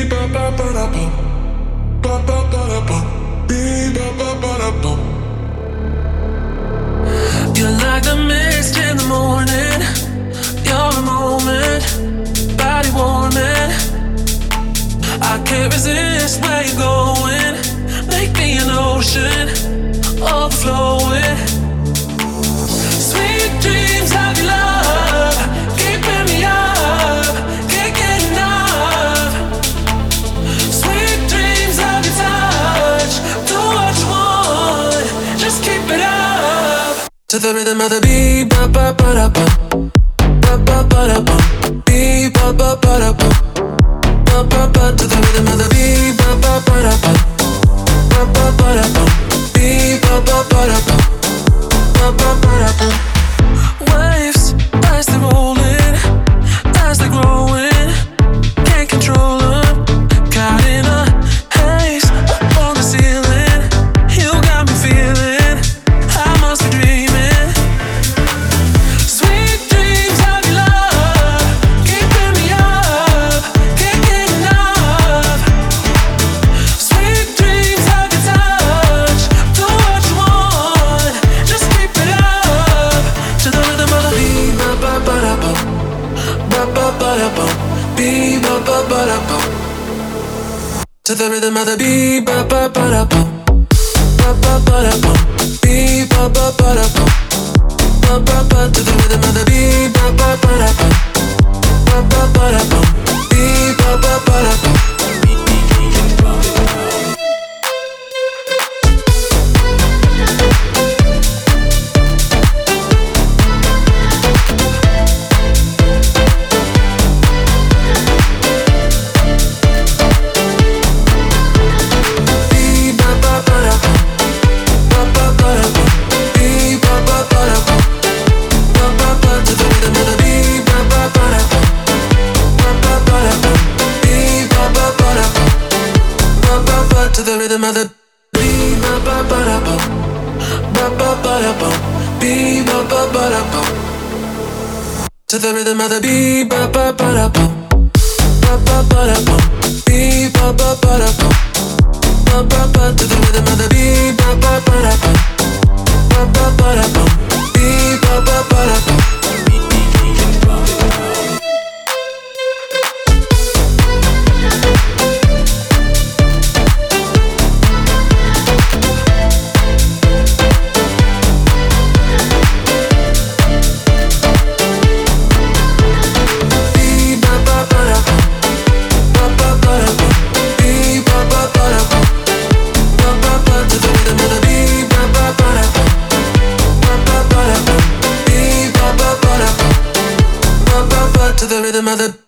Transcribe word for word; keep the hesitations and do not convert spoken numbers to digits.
You're like the mist in the morning. You're a moment, body warming. I can't resist where you're going. Make me an ocean, overflowing. Sweet dreams of your love, keeping me up, can't get enough. Sweet dreams of your touch, do what you want, just keep it up. To the rhythm of the beat, ba ba ba da ba, ba ba ba da ba, beat ba ba ba da ba, ba ba ba. To the rhythm of the beat, ba ba ba da ba, ba ba ba da ba, beat ba ba ba da ba, ba ba ba da ba. Waves as they're rolling, as they're growing, can't control them. Caught in a haze up on the ceiling, you got me feeling I must be dreaming. Sweet dreams of your love, keeping me up, can't get enough. Sweet dreams of your touch, do what you want, just keep it up. To the rhythm of the beat, ba ba ba da ba, ba ba ba da ba, beat ba ba ba da ba. To the rhythm of the beat, ba ba ba da ba, ba ba ba da ba, beat ba ba ba da ba, ba ba ba. To the rhythm of the beat, ba ba ba da ba, ba ba ba da ba, beat ba ba ba da ba. To the rhythm of the beat, ba ba ba da ba, ba ba ba da ba, beat ba ba ba da ba. To the rhythm of the beat, ba ba ba da ba, ba ba ba da ba, beat ba ba ba da ba, ba ba ba. To the rhythm of the beat, ba ba ba da ba, ba ba ba da ba, beat ba ba ba da ba. To the rhythm of the